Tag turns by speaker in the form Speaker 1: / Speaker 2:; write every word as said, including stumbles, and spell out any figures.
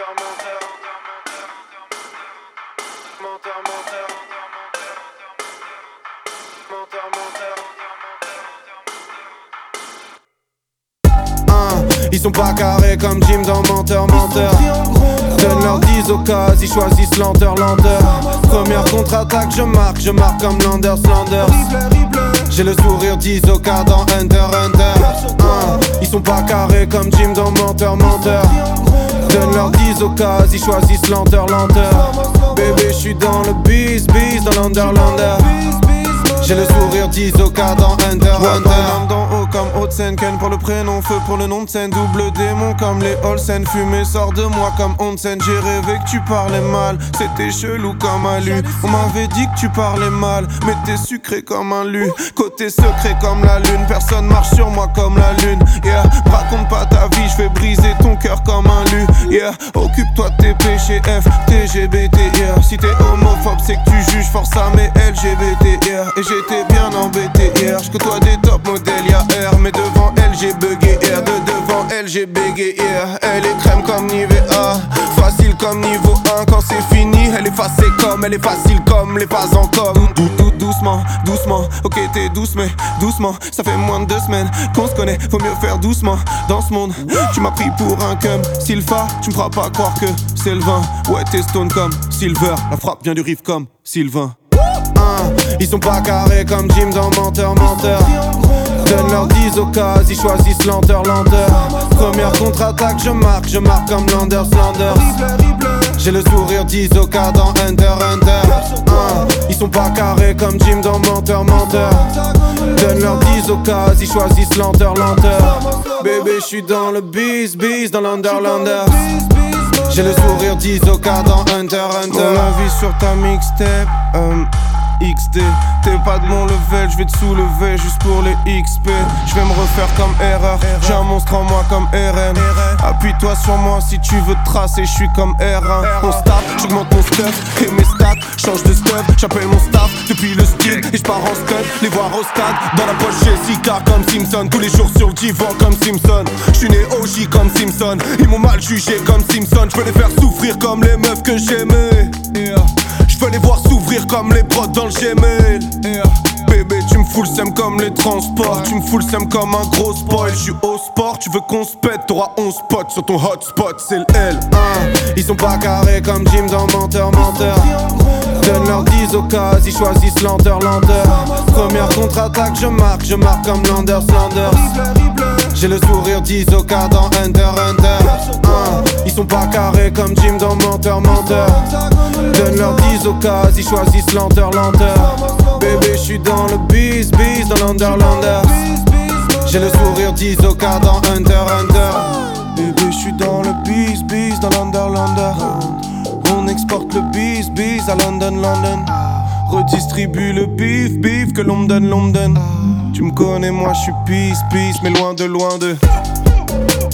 Speaker 1: Menteur, menteur. Menteur, menteur. Menteur, menteur. Hein, ils sont pas carrés comme Jim dans Menteur, menteur. Donne leur dix occasions, ils choisissent lenteur, lenteur. Première contre-attaque, je marque, je marque comme Landers, Landers. J'ai le sourire d'Isoka dans Hunter, Hunter. Hein, ils sont pas carrés comme Jim dans Menteur, menteur. Donne leur dix occasions, ils choisissent lenteur, lenteur. Bébé, j'suis dans le bis, bis dans l'Underlander. J'ai le sourire d'Isoka dans Hunter, Hunter. Dans haut comme Haute-Seine, Ken pour le prénom, feu pour le nom de scène. Double démon comme les Olsen, fumée sort de moi comme Onsen. J'ai rêvé que tu parlais mal, c'était chelou comme un lu. On m'avait dit que tu parlais mal, mais t'es sucré comme un lu. Côté secret comme la lune, personne marche sur moi comme la lune. Yeah, raconte pas ta vie, je vais briser ton cœur comme un lu. Yeah, occupe-toi de tes péchés, F, T G B T. Yeah, si t'es homophobe, c'est que tu juges force à mes L G B T. Yeah, et j'étais bien embêté hier. J'côtoie des top modèles, y'a R, mais devant elle j'ai bugué hier. De devant elle j'ai bégayé hier. Elle est crème comme Nivea, facile comme niveau un. Quand c'est fini, elle est effacée comme, elle est facile comme les phases en com. Dou, dou, doucement, doucement, ok t'es douce mais doucement. Ça fait moins de deux semaines qu'on se connaît, faut mieux faire doucement. Dans ce monde, tu m'as pris pour un cum. Sylpha, tu me feras pas croire que c'est le vin. Ouais t'es stone comme Silver, la frappe vient du riff comme Sylvain. Hein, ils sont pas carrés comme Jim dans Menteur, menteur. Donne leur dix occasions, ils choisissent lenteur, lenteur. Première contre-attaque, je marque, je marque comme Landers, Landers. J'ai le sourire d'Isoka dans Hunter, Hunter. Hein, ils sont pas carrés comme Jim dans Menteur, menteur. Donne leur dix occasions, ils choisissent lenteur, lenteur. Bébé, j'suis dans le bis, bis dans l'Underlander. J'ai le sourire d'Isoka dans Hunter, Hunter. Mon avis sur ta mixtape, um, X D. T'es pas de mon level, j'vais te soulever juste pour les X P. J'vais me refaire comme erreur, j'ai un monstre en moi comme R N. Appuie-toi sur moi si tu veux te tracer, j'suis comme R un. On se tape, j'augmente mon stuff et mes stats, change de stuff. J'appelle mon staff depuis le skid et j'pars en scud. Les voir au stade, dans la poche Jessica comme Simpson. Tous les jours sur le divan comme Simpson. J'suis né O J comme Simpson. Ils m'ont mal jugé comme Simpson. J'veux les faire souffrir comme les meufs que j'aimais. Yeah. J'veux les voir s'ouvrir comme les prods dans le Gmail. Yeah. Bébé, tu me fous le seum comme les transports. Tu me fous le seum comme un gros spoil. J'suis au sport, tu veux qu'on se pète. T'auras onze potes sur ton hotspot, c'est le L. Hein, ils sont pas carrés comme Jim dans Menteur, menteur. Donne leur dix occasions, ils choisissent lenteur, lenteur. Première contre-attaque, je marque, je marque comme Landers, Landers. J'ai le sourire d'Isoka dans Hunter, Hunter. Hein, ils sont pas carrés comme Jim dans Menteur, menteur. Donne leur dix occasions, ils choisissent lenteur, lenteur. Bébé, j'suis dans le bis, bis dans l'Underlander. J'ai le sourire d'Isoka dans Hunter, Hunter. Bébé, j'suis dans le bis, bis dans l'Underlander. On exporte le bis, bis à London, London. Redistribue le bif, bif que l'on me donne, l'on me donne. Tu me connais, moi j'suis peace, peace, mais loin de, loin de.